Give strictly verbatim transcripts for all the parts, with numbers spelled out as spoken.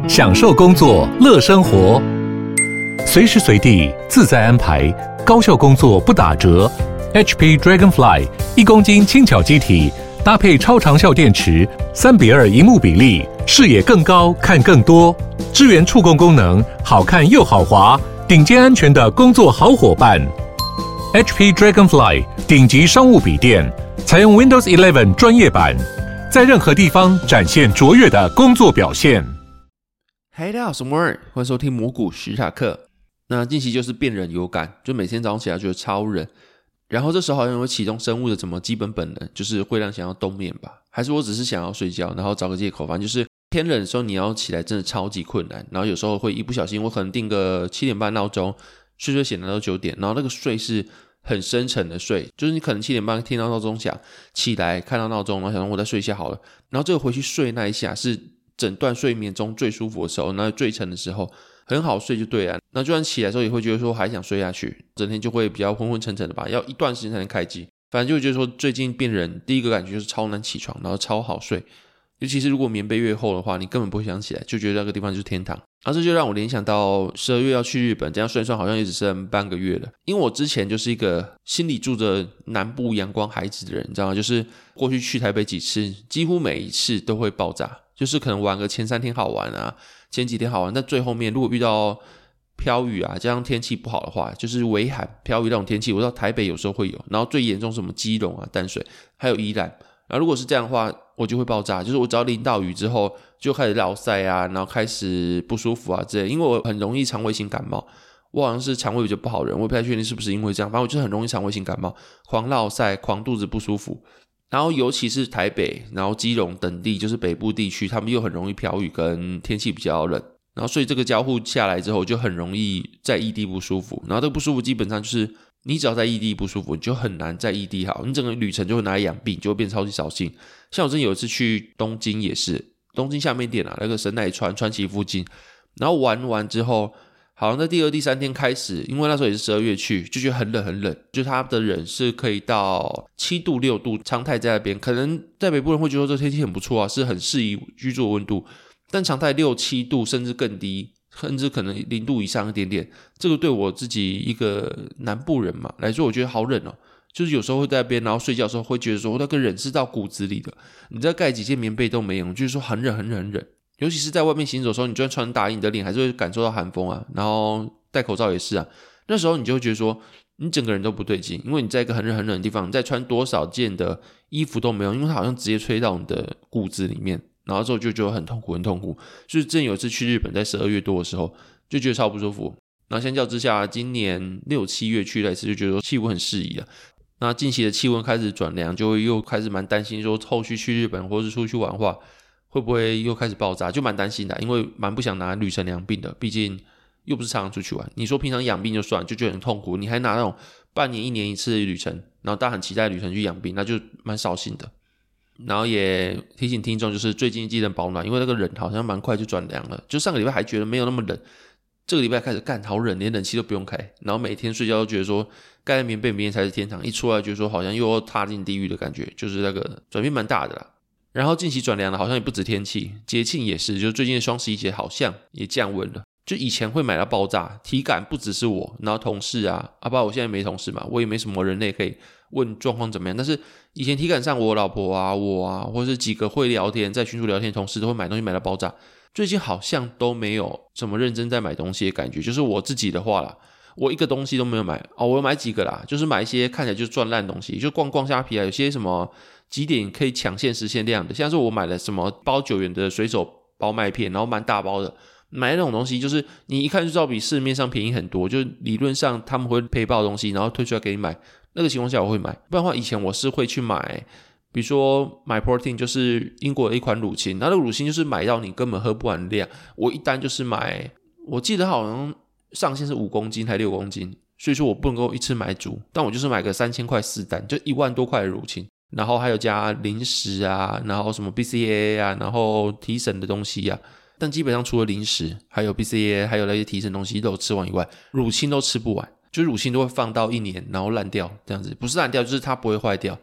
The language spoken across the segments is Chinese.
享受工作，乐生活，随时随地自在安排，高效工作不打折。H P Dragonfly 一公斤轻巧机体，搭配超长效电池，三比二萤幕比例，视野更高，看更多。支援触控功能，好看又好滑，顶尖安全的工作好伙伴。H P Dragonfly 顶级商务笔电，采用 Windows 十一专业版，在任何地方展现卓越的工作表现。 嗨，大家好，我是摩尔，欢迎收听魔股史塔克。那近期就是变冷有感，就每天早上起来觉得超冷，然后这时候好像会启动生物的什么基本本能，就是会让想要冬眠吧，还是我只是想要睡觉，然后找个借口，反正就是天冷的时候你要起来真的超级困难，然后有时候会一不小心，我可能定个七点半闹钟，睡睡醒来到九点，然后那个睡是很深沉的睡，就是你可能七点半听到闹钟响，起来看到闹钟，然后想说我再睡一下好了，然后这个回去睡那一下是整段睡眠中最舒服的时候，那最沉的时候很好睡就对了，那就算起来的时候也会觉得说还想睡下去，整天就会比较昏昏沉沉的吧，要一段时间才能开机。反正就觉得说最近变冷，第一个感觉就是超难起床，然后超好睡，尤其是如果棉被越厚的话，你根本不会想起来，就觉得那个地方就是天堂。然后这就让我联想到十二月要去日本，这样算一算好像也只剩半个月了。因为我之前就是一个心里住着南部阳光孩子的人，你知道吗？就是过去去台北几次，几乎每一次都会爆炸，就是可能玩个前三天好玩啊，前几天好玩，但最后面如果遇到飘雨啊，加上天气不好的话，就是微寒飘雨那种天气，我知道台北有时候会有，然后最严重是什么基隆啊、淡水还有宜兰，然后如果是这样的话我就会爆炸，就是我只要淋到雨之后就开始落腮啊，然后开始不舒服啊之类，因为我很容易肠胃型感冒，我好像是肠胃比较不好的人，我也不太确定是不是因为这样，反正我就是很容易肠胃型感冒，狂落腮狂肚子不舒服，然后尤其是台北然后基隆等地，就是北部地区，他们又很容易飘雨跟天气比较冷，然后所以这个交互下来之后就很容易在异地不舒服，然后这个不舒服基本上就是你只要在异地不舒服你就很难在异地好，你整个旅程就会拿来养病，就会变超级扫兴。像我之前有一次去东京也是，东京下面店啊，那个神奈川川崎附近，然后玩完之后好像在第二第三天开始，因为那时候也是十二月去，就觉得很冷很冷，就它的人是可以到七度六度，常态在那边，可能在北部人会觉得这天气很不错啊，是很适宜居住的温度，但常态六七度甚至更低，甚至可能零度以上一点点，这个对我自己一个南部人嘛来说我觉得好冷哦，就是有时候会在那边然后睡觉的时候会觉得说那个冷是到骨子里的，你再盖几件棉被都没用，就是说很冷很冷很冷，尤其是在外面行走的时候，你就算穿大衣你的脸还是会感受到寒风啊，然后戴口罩也是啊，那时候你就会觉得说你整个人都不对劲，因为你在一个很冷很冷的地方，你再穿多少件的衣服都没有，因为它好像直接吹到你的骨子里面，然后之后就觉得很痛苦很痛苦，就是之前有一次去日本在十二月多的时候就觉得超不舒服，然后相较之下今年六七月去那一次就觉得气温很适宜了，那近期的气温开始转凉，就会又开始蛮担心说后续去日本或是出去玩的话会不会又开始爆炸，就蛮担心的，因为蛮不想拿旅程养病的，毕竟又不是常常出去玩，你说平常养病就算就觉得很痛苦，你还拿那种半年一年一次的旅程，然后大家很期待的旅程去养病，那就蛮扫兴的。然后也提醒听众就是最近记得保暖，因为那个冷好像蛮快就转凉了，就上个礼拜还觉得没有那么冷，这个礼拜开始干好冷，连冷气都不用开，然后每天睡觉都觉得说盖在棉被里面才是天堂，一出来觉得说好像又要踏进地狱的感觉，就是那个转变蛮大的啦。然后近期转凉了，好像也不止天气，节庆也是，就最近的双十一节好像也降温了，就以前会买到爆炸，体感不只是我，然后同事啊，啊不，我现在没同事嘛，我也没什么人类可以问状况怎么样，但是以前体感上我老婆啊我啊或者是几个会聊天在群组聊天的同事都会买东西买到爆炸，最近好像都没有什么认真在买东西的感觉，就是我自己的话啦，我一个东西都没有买哦，我有买几个啦，就是买一些看起来就赚烂东西，就逛逛虾皮啊，有些什么几点可以抢限时限量的，像是我买了什么包九元的水手包麦片，然后蛮大包的，买那种东西就是你一看就知道比市面上便宜很多，就理论上他们会配爆的东西然后推出来给你买，那个情况下我会买，不然的话以前我是会去买比如说买 protein 就是英国的一款乳清，那个乳清就是买到你根本喝不完的量，我一单就是买，我记得好像上限是五公斤还六公斤，所以说我不能够一次买足，但我就是买个三千块四单，就一万多块的乳清，然后还有加零食啊，然后什么 B C A A 啊，然后提神的东西啊，但基本上除了零食还有 B C A A 还有那些提神东西都吃完以外，乳清都吃不完，就是乳清都会放到一年然后烂掉这样子，不是烂掉就是它不会坏掉，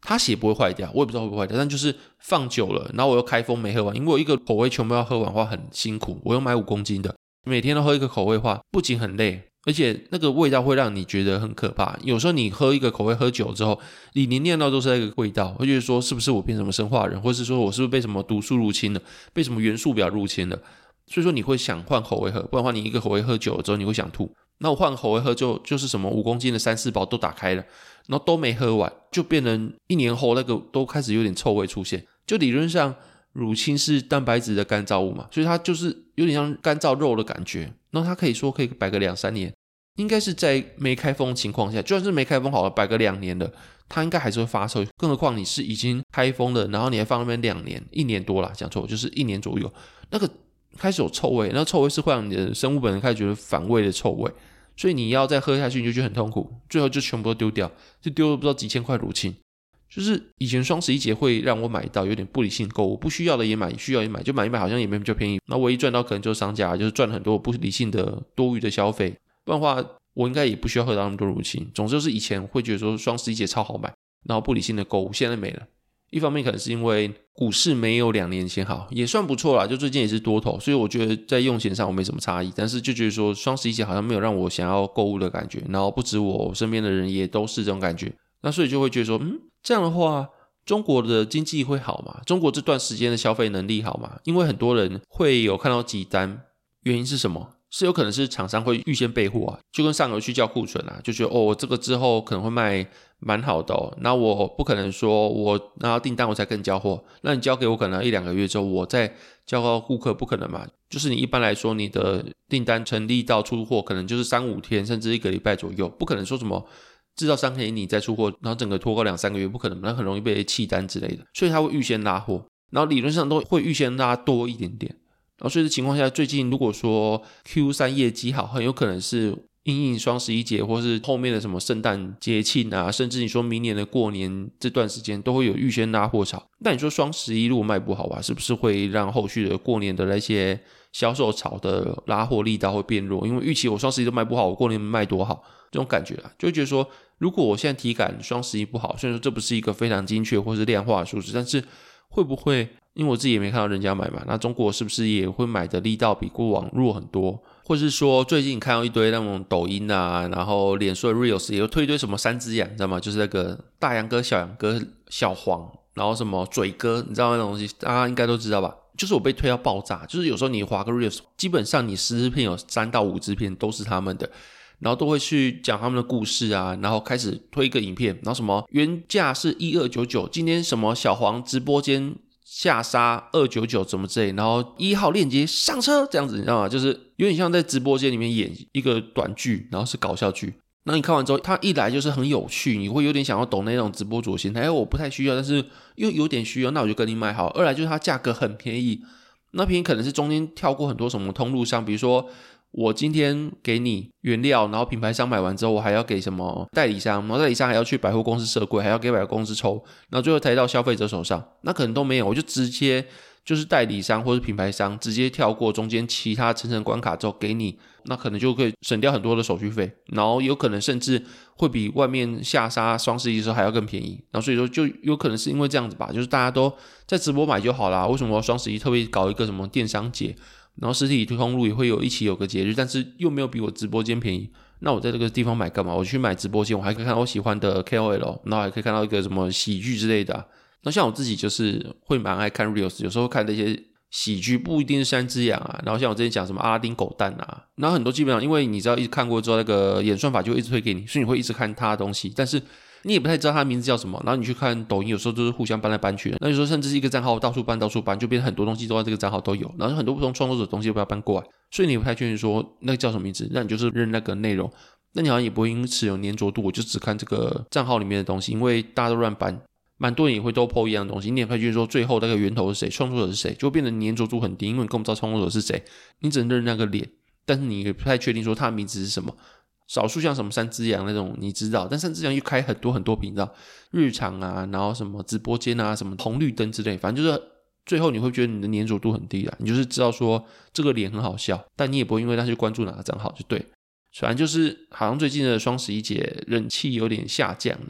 它血不会坏掉，我也不知道会不会坏掉，但就是放久了，然后我又开封没喝完，因为我一个口味全部要喝完的话很辛苦，我又买五公斤的，每天都喝一个口味的话，不仅很累，而且那个味道会让你觉得很可怕。有时候你喝一个口味喝久之后，你连念到都是那个味道，会觉得说是不是我变成什么生化人，或是说我是不是被什么毒素入侵了，被什么元素表入侵了，所以说你会想换口味喝，不然的话你一个口味喝久了之后你会想吐。那我换口味喝就就是什么五公斤的三四包都打开了，然后都没喝完，就变成一年后那个都开始有点臭味出现。就理论上乳清是蛋白质的干燥物嘛，所以它就是有点像干燥肉的感觉，然后它可以说可以摆个两三年，应该是在没开封的情况下，就算是没开封好了摆个两年了，它应该还是会发臭，更何况你是已经开封了，然后你还放那边两年，一年多啦，讲错就是一年左右，那个开始有臭味，那臭味是会让你的生物本能开始觉得反胃的臭味，所以你要再喝下去你就觉得很痛苦，最后就全部都丢掉，就丢了不知道几千块乳清。就是以前双十一节会让我买到有点不理性购物，不需要的也买，需要也买，就买一买好像也没比较便宜，那唯一赚到可能就是商家就是赚很多不理性的多余的消费，不然的话我应该也不需要喝到那么多乳清。总之就是以前会觉得说双十一节超好买，然后不理性的购物，现在没了。一方面可能是因为股市没有两年前好，也算不错啦，就最近也是多头，所以我觉得在用钱上我没什么差异，但是就觉得说双十一节好像没有让我想要购物的感觉，然后不止我身边的人也都是这种感觉，那所以就会觉得说嗯，这样的话中国的经济会好吗？中国这段时间的消费能力好吗？因为很多人会有看到几单，原因是什么？是有可能是厂商会预先备货啊，就跟上游去叫库存啊，就觉得哦，这个之后可能会卖蛮好的哦，那我不可能说我拿到订单我才跟你交货，那你交给我可能一两个月之后我再交到顾客，不可能嘛？就是你一般来说你的订单成立到出货可能就是三五天甚至一个礼拜左右，不可能说什么制造商给你再出货，然后整个拖个两三个月，不可能，那很容易被弃单之类的，所以他会预先拉货，然后理论上都会预先拉多一点点。然后所以这情况下，最近如果说 Q 三 业绩好，很有可能是因应双十一节或是后面的什么圣诞节庆啊，甚至你说明年的过年这段时间都会有预先拉货潮。那你说双十一如果卖不好啊，是不是会让后续的过年的那些销售潮的拉货力道会变弱？因为预期我双十一都卖不好，我过年卖多好，这种感觉啊，就会觉得说如果我现在体感双十一不好，虽然说这不是一个非常精确或是量化的数字，但是会不会因为我自己也没看到人家买嘛，那中国是不是也会买的力道比过往弱很多？或是说最近看到一堆那种抖音啊，然后脸书的 Reels 也有推一堆什么三只羊，你知道吗？就是那个大羊哥、小羊哥、小黄，然后什么嘴哥，你知道那种东西大家应该都知道吧？就是我被推到爆炸，就是有时候你滑个 Reels， 基本上你十支片有三到五支片都是他们的，然后都会去讲他们的故事啊，然后开始推一个影片，然后什么原价是一二九九，今天什么小黄直播间下杀二九九怎么之类，然后一号链接上车这样子，你知道吗？就是有点像在直播间里面演一个短剧，然后是搞笑剧。那你看完之后，它一来就是很有趣，你会有点想要懂那种直播主的心态，哎，我不太需要，但是又有点需要，那我就跟你买好。二来就是它价格很便宜，那便宜可能是中间跳过很多什么通路商，比如说我今天给你原料，然后品牌商买完之后我还要给什么代理商，然后代理商还要去百货公司设柜，还要给百货公司抽，然后最后抬到消费者手上，那可能都没有，我就直接就是代理商或是品牌商直接跳过中间其他层层关卡之后给你，那可能就可以省掉很多的手续费，然后有可能甚至会比外面下杀双十一的时候还要更便宜，然后所以说就有可能是因为这样子吧，就是大家都在直播买就好啦，为什么双十一特别搞一个什么电商节，然后实体通路也会有一起有个节日，但是又没有比我直播间便宜，那我在这个地方买干嘛？我去买直播间，我还可以看到我喜欢的 K O L， 然后还可以看到一个什么喜剧之类的、啊。那像我自己就是会蛮爱看 Reels， 有时候看那些喜剧不一定是三只羊啊，然后像我之前讲什么阿拉丁狗蛋啊，然后很多基本上因为你知道一直看过之后，那个演算法就会一直推给你，所以你会一直看他的东西，但是你也不太知道他的名字叫什么，然后你去看抖音有时候都是互相搬来搬去的，那有时候甚至是一个账号到处搬到处搬，就变成很多东西都在这个账号都有，然后很多不同创作者的东西都不要搬过来，所以你也不太确定说那个叫什么名字，那你就是认那个内容，那你好像也不会因此有粘着度，我就只看这个账号里面的东西，因为大家都乱搬，蛮多人也会都 po 一样的东西，你也不太确定说最后那个源头是谁，创作者是谁，就会变得粘着度很低，因为你根本不知道创作者是谁，你只能认那个脸，但是你也不太确定说他的名字是什么。少数像什么三只羊那种你知道，但三只羊又开很多很多频道，日常啊，然后什么直播间啊，什么红绿灯之类，反正就是最后你会觉得你的粘着度很低啦，你就是知道说这个脸很好笑，但你也不会因为他去关注哪个账号就对，反正就是好像最近的双十一节人气有点下降了。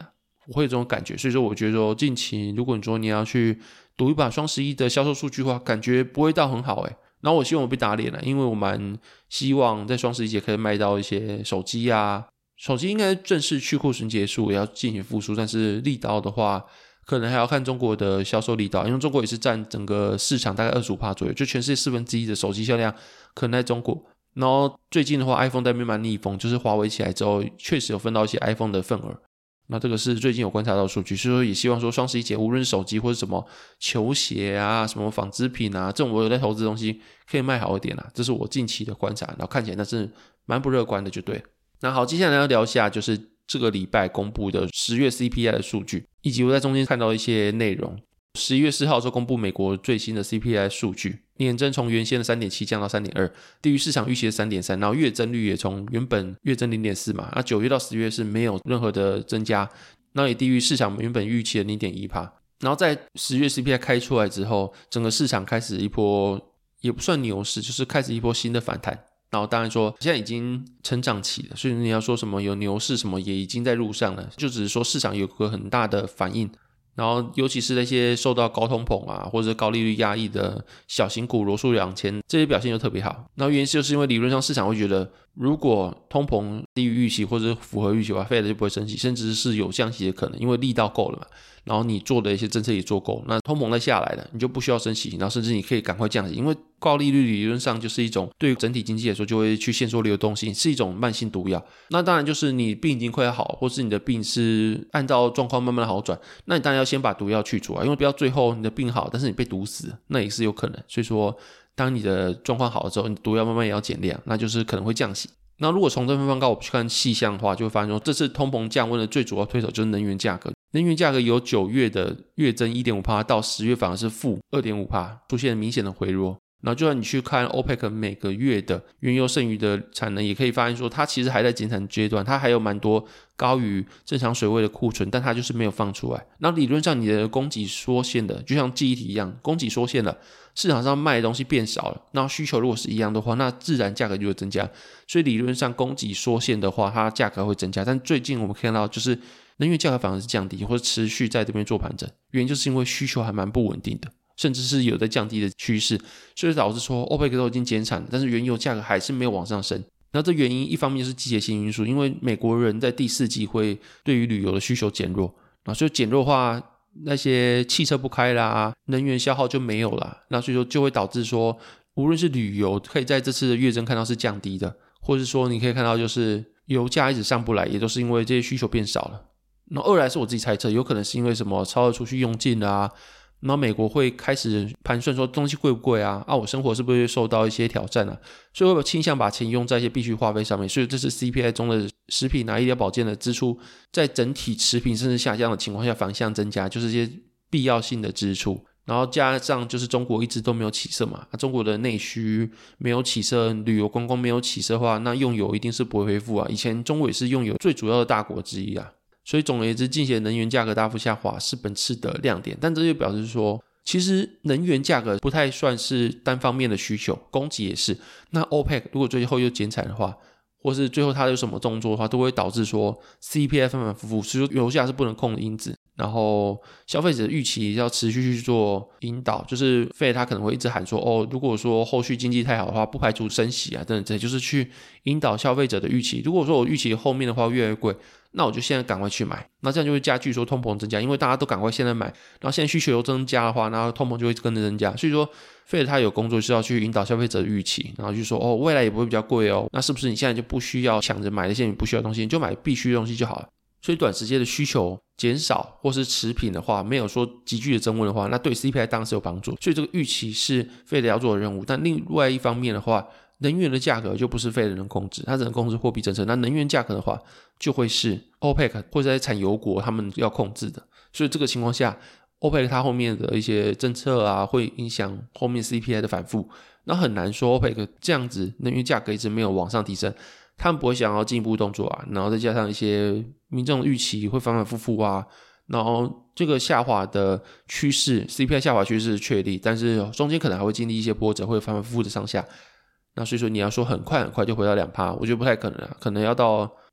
我会有这种感觉。所以说我觉得说近期如果你说你要去赌一把双十一的销售数据的话，感觉不会到很好诶。然后我希望我被打脸了，因为我蛮希望在双十一节可以卖到一些手机啊，手机应该正式去库存结束，也要进行复苏，但是力道的话可能还要看中国的销售力道，因为中国也是占整个市场大概 百分之二十五 左右，就全世界四分之一的手机销量可能在中国。然后最近的话 iPhone 在那边蛮逆风，就是华为起来之后确实有分到一些 iPhone 的份额，那这个是最近有观察到的数据，所以说也希望说双十一节无论是手机或者什么球鞋啊什么纺织品啊，这种我有在投资的东西可以卖好一点啊，这是我近期的观察，然后看起来那是蛮不乐观的就对了。那好，接下来要聊一下就是这个礼拜公布的十月 C P I 的数据，以及我在中间看到一些内容。十一月四号的时候公布美国最新的 C P I 数据，年增从原先的 三点七 降到 三点二， 低于市场预期的 三点三， 然后月增率也从原本月增 零点四 嘛，那九月到十月是没有任何的增加，那也低于市场原本预期的 零点一。 然后在十月 C P I 开出来之后，整个市场开始一波也不算牛市，就是开始一波新的反弹。然后当然说现在已经成长期了，所以你要说什么有牛市什么也已经在路上了，就只是说市场有个很大的反应。然后尤其是那些受到高通膨啊或者高利率压抑的小型股罗素两千，这些表现就特别好。那原因就是因为理论上市场会觉得如果通膨低于预期或者符合预期的话 Fed 就不会升息，甚至是有降息的可能，因为力道够了嘛，然后你做的一些政策也做够，那通膨再下来了你就不需要升息，然后甚至你可以赶快降息，因为高利率理论上就是一种对于整体经济来说就会去限缩流动性，是一种慢性毒药。那当然就是你病已经快要好，或是你的病是按照状况慢慢的好转，那你当然要先把毒药去除啊，因为不要最后你的病好但是你被毒死，那也是有可能。所以说当你的状况好了之后，你毒药慢慢也要减量，那就是可能会降息。那如果从这份报告我们去看细项的话，就会发现说这次通膨降温的最主要推手就是能源价格，能源价格由九月的月增 一点五 到十月反而是负 二点五， 出现明显的回落。然后就算你去看 OPEC 每个月的原油剩余的产能，也可以发现说它其实还在减产阶段，它还有蛮多高于正常水位的库存，但它就是没有放出来。那理论上你的供给缩限的，就像记忆体一样，供给缩限了，市场上卖的东西变少了，那需求如果是一样的话，那自然价格就会增加。所以理论上供给缩限的话，它价格会增加。但最近我们看到就是能源价格反而是降低，或者持续在这边做盘整，原因就是因为需求还蛮不稳定的，甚至是有在降低的趋势，所以导致说 OPEC 都已经减产了，但是原油价格还是没有往上升。那这原因一方面就是季节性因素，因为美国人在第四季会对于旅游的需求减弱，那所以减弱的话那些汽车不开啦，能源消耗就没有啦，那所以说就会导致说无论是旅游可以在这次的月增看到是降低的，或是说你可以看到就是油价一直上不来，也都是因为这些需求变少了。那二来是我自己猜测，有可能是因为什么超额储蓄用尽啊，然后美国会开始盘算说东西贵不贵啊，啊我生活是不是会受到一些挑战啊，所以会倾向把钱用在一些必须花费上面。所以这是 C P I 中的食品啊医疗保健的支出在整体持平甚至下降的情况下反向增加，就是这些必要性的支出。然后加上就是中国一直都没有起色嘛，中国的内需没有起色，旅游观光没有起色的话，那用油一定是不会恢复啊。以前中国也是用油最主要的大国之一啊，所以总而言之近期的能源价格大幅下滑是本次的亮点。但这就表示说其实能源价格不太算是单方面的需求，供给也是。那 OPEC 如果最后又减产的话，或是最后它有什么动作的话，都会导致说 C P I 反反复复，所以说油价是不能控的因子。然后消费者的预期要持续去做引导，就是 Fed 他可能会一直喊说哦，如果说后续经济太好的话不排除升息啊等等，这就是去引导消费者的预期。如果说我预期后面的话越来越贵，那我就现在赶快去买，那这样就会加剧说通膨增加，因为大家都赶快现在买，然后现在需求又增加的话，然后通膨就会跟着增加。所以说 Fed 他有工作是要去引导消费者的预期，然后就说哦未来也不会比较贵哦，那是不是你现在就不需要抢着买那些你不需要的东西，你就买必须的东西就好了。所以短时间的需求减少或是持平的话，没有说急剧的增温的话，那对 C P I 当然是有帮助。所以这个预期是 Fed 要做的任务。但另外一方面的话，能源的价格就不是 Fed 能控制，它只能控制货币政策。那能源价格的话，就会是 OPEC 或者在产油国他们要控制的。所以这个情况下 OPEC 它后面的一些政策啊，会影响后面 C P I 的反复。那很难说 OPEC 这样子能源价格一直没有往上提升，他们不会想要进一步动作啊，然后再加上一些民众的预期会反反复复啊，然后这个下滑的趋势 C P I 下滑趋势确立，但是中间可能还会经历一些波折，会反反复复的上下。那所以说你要说很快很快就回到 百分之二， 我觉得不太可能啊，可能要到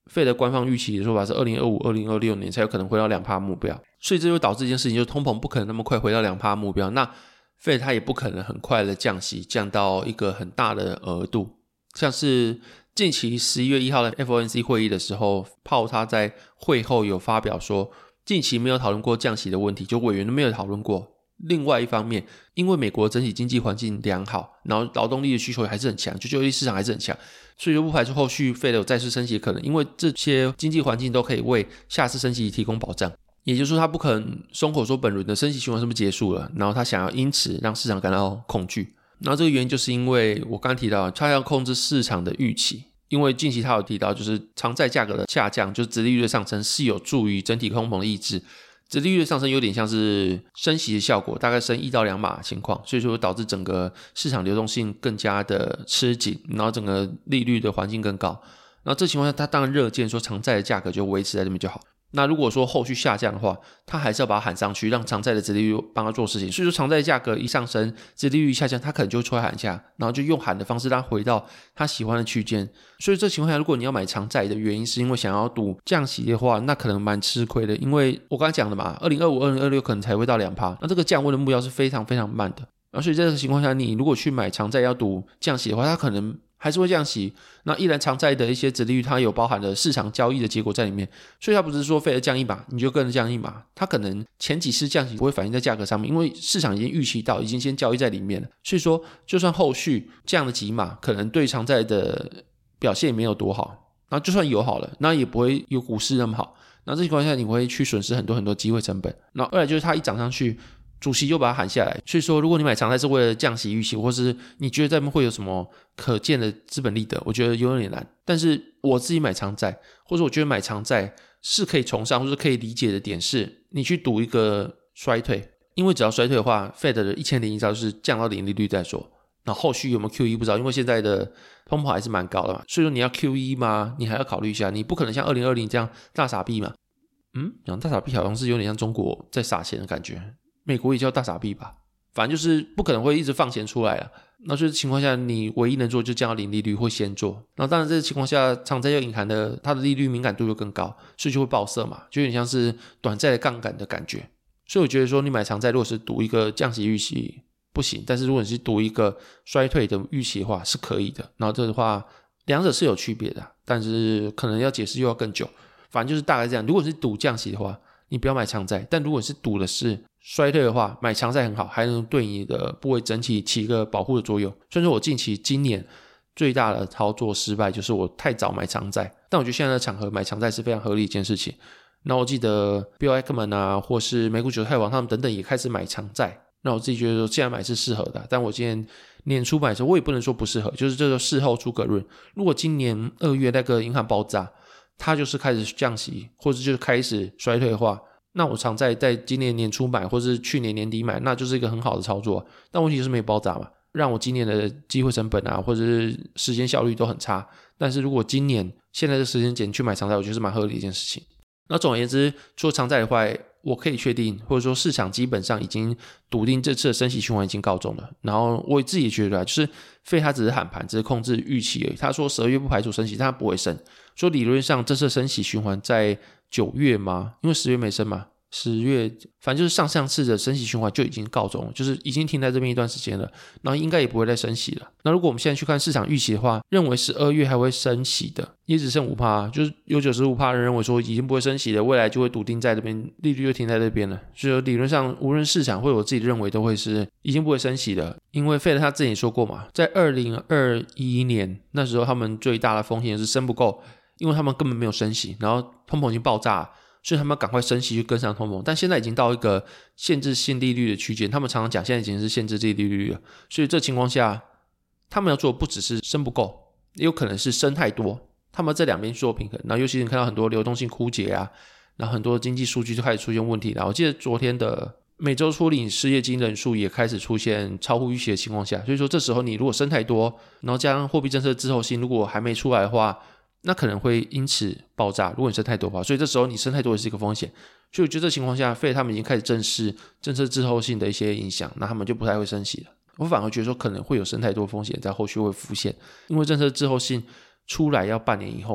Fed 的官方预期的说法是二零二五、二零二六年才有可能回到 百分之二 目标，所以这就导致一件事情，就是通膨不可能那么快回到 百分之二 目标，那 Fed 它也不可能很快的降息，降到一个很大的额度。像是近期十一月一号的 F O M C 会议的时候，鲍他在会后有发表说，近期没有讨论过降息的问题，就委员都没有讨论过。另外一方面，因为美国整体经济环境良好，然后劳动力的需求还是很强，就就业市场还是很强，所以就不排除后续 Fed 有再次升息的可能，因为这些经济环境都可以为下次升息提供保障。也就是说，他不可能松口说本轮的升息循环是不是结束了，然后他想要因此让市场感到恐惧。然后这个原因就是因为我刚刚提到他要控制市场的预期，因为近期他有提到就是长债价格的下降，就是殖利率的上升是有助于整体通膨的抑制，殖利率的上升有点像是升息的效果，大概升一到两码的情况，所以说导致整个市场流动性更加的吃紧，然后整个利率的环境更高。然后这情况下他当然热见说长债的价格就维持在这边就好。那如果说后续下降的话，他还是要把它喊上去，让长债的殖利率帮他做事情。所以说长债价格一上升，殖利率一下降，他可能就会出来喊一下，然后就用喊的方式让他回到他喜欢的区间。所以这情况下，如果你要买长债的原因是因为想要赌降息的话，那可能蛮吃亏的。因为我刚才讲的嘛，二零二五、二零二六可能才会到 百分之二， 那这个降温的目标是非常非常慢的。然后所以在这个情况下，你如果去买长债要赌降息的话，它可能还是会降息。那依然长债的一些殖利率它有包含了市场交易的结果在里面，所以它不是说Fed降一码你就跟着降一码，它可能前几次降息不会反映在价格上面，因为市场已经预期到，已经先交易在里面了。所以说就算后续降了几码，可能对长债的表现也没有多好，然后就算有好了，那也不会有股市那么好，那这情况下你会去损失很多很多机会成本。那二来就是它一涨上去，主席就把它喊下来。所以说如果你买长债是为了降息预期，或是你觉得在那边会有什么可见的资本利得，我觉得有点难。但是我自己买长债，或者我觉得买长债是可以崇尚或是可以理解的点是，你去赌一个衰退，因为只要衰退的话 Fed 的一千零一招就是降到零利率再说，那后续有没有 Q E 不知道，因为现在的通膨还是蛮高的嘛，所以说你要 Q E 吗？你还要考虑一下，你不可能像二零二零这样大撒币嘛。嗯，讲大撒币好像是有点像中国在撒钱的感觉，美国也叫大撒币吧，反正就是不可能会一直放钱出来了。那就是情况下你唯一能做就降到零利率或先做，然后当然这个情况下长债又隐含的它的利率敏感度又更高，所以就会爆色嘛，就有点像是短债的杠杆的感觉。所以我觉得说你买长债如果是赌一个降息预期不行，但是如果你是赌一个衰退的预期的话是可以的。然后这的话两者是有区别的，但是可能要解释又要更久，反正就是大概这样。如果是赌降息的话你不要买长债，但如果是赌的是衰退的话，买长债很好，还能对你的部位整体起一个保护的作用。所以说我近期今年最大的操作失败就是我太早买长债，但我觉得现在的场合买长债是非常合理一件事情。那我记得 Bill Ackman 啊，或是美股韭菜王他们等等也开始买长债，那我自己觉得说现在买是适合的，但我今年年初买的时候我也不能说不适合，就是这个事后诸葛论。如果今年二月那个银行爆炸它就是开始降息或者就是开始衰退的话，那我常在在今年年初买或是去年年底买，那就是一个很好的操作。但问题就是没爆炸嘛，让我今年的机会成本啊或者是时间效率都很差。但是如果今年现在的时间点去买长债，我觉得是蛮合理的一件事情。那总而言之，除了长债的话，我可以确定或者说市场基本上已经笃定这次的升息循环已经告终了。然后我自己也觉得就是Fed他只是喊盘，只是控制预期而已。他说十二月不排除升息，但他不会升。说理论上这次升息循环在九月吗？因为十月没升嘛，十月反正就是上上次的升息循环就已经告终了，就是已经停在这边一段时间了，然后应该也不会再升息了。那如果我们现在去看市场预期的话，认为十二月还会升息的也只剩 百分之五， 就是有 百分之九十五 的人认为说已经不会升息了，未来就会笃定在这边，利率就停在这边了。所以理论上无论市场或我自己认为都会是已经不会升息了。因为 Fed 他自己也说过嘛，在二零二一年那时候他们最大的风险是升不够，因为他们根本没有升息，然后通膨已经爆炸了，所以他们赶快升息去跟上通膨。但现在已经到一个限制性利率的区间，他们常常讲现在已经是限制利率了，所以这情况下他们要做的不只是升不够，也有可能是升太多，他们这两边做平衡。然后尤其是你看到很多流动性枯竭啊，然后很多经济数据就开始出现问题了。我记得昨天的每周初领失业金人数也开始出现超乎预期的情况下，所以说这时候你如果升太多，然后加上货币政策滞后性如果还没出来的话，那可能会因此爆炸，如果你升太多的话，所以这时候你升太多也是一个风险。所以我觉得这情况下 Fed 他们已经开始正视政策滞后性的一些影响，那他们就不太会升息了。我反而觉得说可能会有升太多风险在后续会浮现，因为政策滞后性出来要半年以后，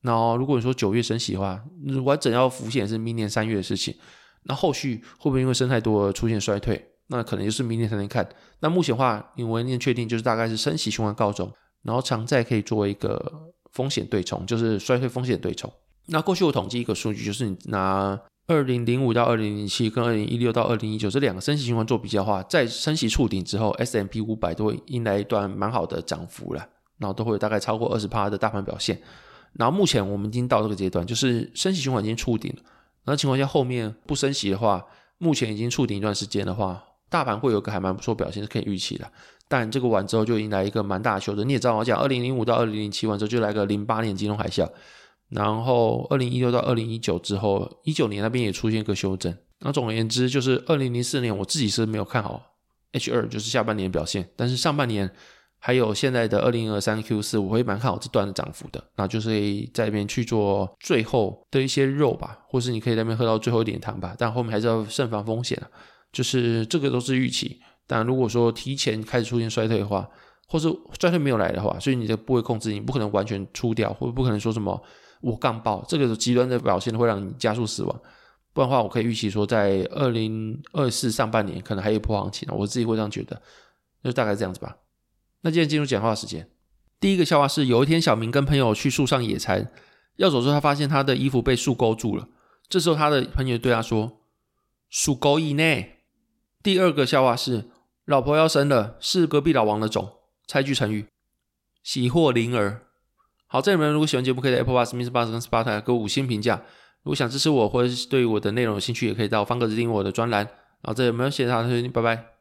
然后如果你说九月升息的话，完整要浮现是明年三月的事情。那后续会不会因为升太多而出现衰退？那可能就是明年才能看。那目前的话，因为念确定就是大概是升息循环告终，然后长债可以作为一个风险对冲，就是衰退风险对冲。那过去我统计一个数据，就是你拿二零零五到二零零七跟二零一六到二零一九这两个升息循环做比较的话，在升息触顶之后 S and P 五百 都会迎来一段蛮好的涨幅了，然后都会有大概超过 百分之二十 的大盘表现。然后目前我们已经到这个阶段，就是升息循环已经触顶了，那情况下后面不升息的话，目前已经触顶一段时间的话，大盘会有一个还蛮不错表现是可以预期的。但这个完之后就迎来一个蛮大的修正，你也知道我讲二零零五到二零零七完之后就来个零八年金融海啸，然后二零一六到二零一九之后十九年那边也出现一个修正。那总而言之就是二零零四年我自己是没有看好 H 二 就是下半年表现，但是上半年还有现在的二零二三 Q 四 我会蛮看好这段的涨幅的，那就是在那边去做最后的一些肉吧，或是你可以在那边喝到最后一点汤吧，但后面还是要慎防风险啊，就是这个都是预期。但如果说提前开始出现衰退的话，或是衰退没有来的话，所以你的部位控制你不可能完全出掉，或者不可能说什么我杠爆，这个极端的表现会让你加速死亡。不然的话我可以预期说在二零二四上半年可能还有一波行情，我自己会这样觉得，就大概这样子吧。那今天进入讲话时间。第一个笑话是，有一天小明跟朋友去树上野餐，要走之后他发现他的衣服被树勾住了，这时候他的朋友对他说，树勾以内。第二个笑话是，老婆要生了，是隔壁老王的种，猜句成语，喜获麟儿。好，这里面如果喜欢节目可以在 Apple Podcast、Mixer Box 跟 Spotify 给我五星评价，如果想支持我或者是对我的内容有兴趣，也可以到方格子订阅我的专栏。然后这里有没有谢谢大家的收听，拜拜。